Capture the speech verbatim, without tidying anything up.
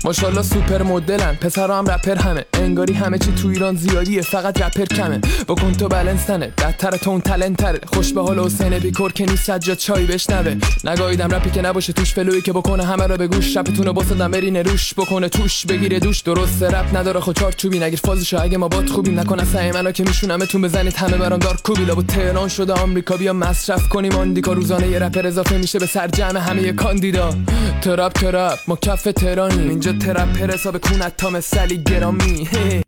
ماشاءالله سوپر مدلن، پسرا هم رپر همه، انگاری همه چی تو ایران زیادیه فقط رپر کمه. بکن تو بلنسنه بدتر تو اون تلنت تره، خوش به حال حسین بیکور که نیست سجاد چای بشنوه. نگاهیدم رپی که نباشه توش فلویی که بکنه همه رو به گوش، رپتونو بسادم برینه روش بکنه توش بگیره دوش. درسته رپ نداره خود چارت چوبی، نگیر فازشو اگه ما بات خوبیم، نکنه سعی منو که میشونمتون بزنید همه برام دار کوبی. لابو تهران شده آمریکا بیا مصرف کنیم آندیکا، روزانه یه رپر اضافه میشه به سر جمع همه کاندیدا. ترپ ترپ ما کف تهرانیم اینجا، ترپ حساب کونت تا مثلی گرامی.